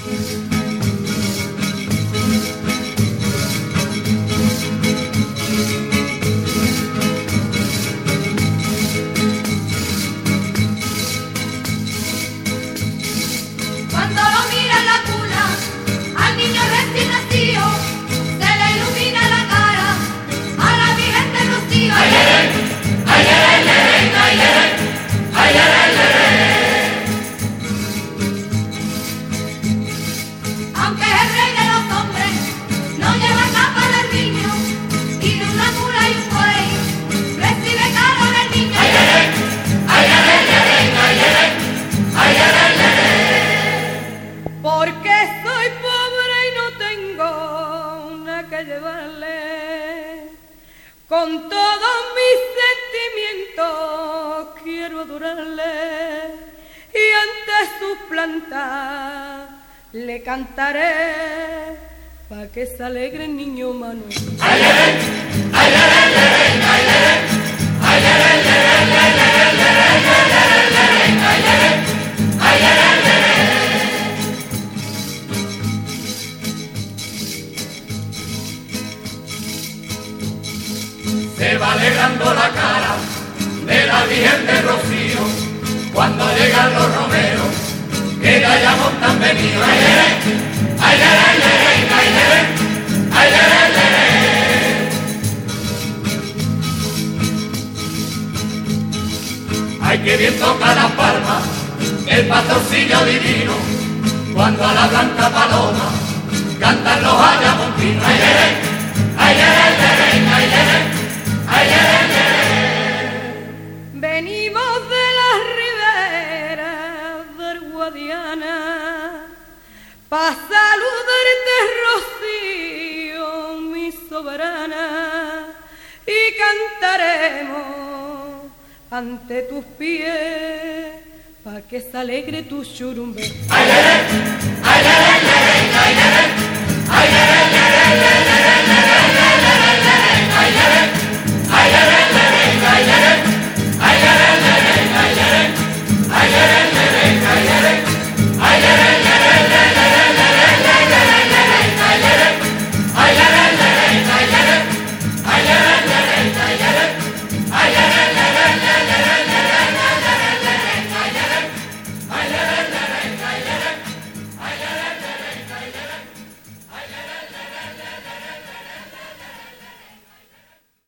Con todos mis sentimientos quiero adorarle y ante sus plantas le cantaré pa' que se alegre el niño Manuel. Se va alegrando la cara de la Virgen de Rocío cuando llegan los romeros que de allá montan venido. ¡Ay, ay, ay, ay, ay, que bien toca la palma el pastorcillo divino cuando a la blanca paloma cantan los ayamontinos. ¡Ay, ay, ay, ay, venimos de la ribera del Guadiana pa' saludarte, Rocío, mi soberana, y cantaremos ante tus pies pa' que se alegre tu churumbe. Ay, ay, ay, ay, ay, ay, ay, ay, ay, ay, ay, ay.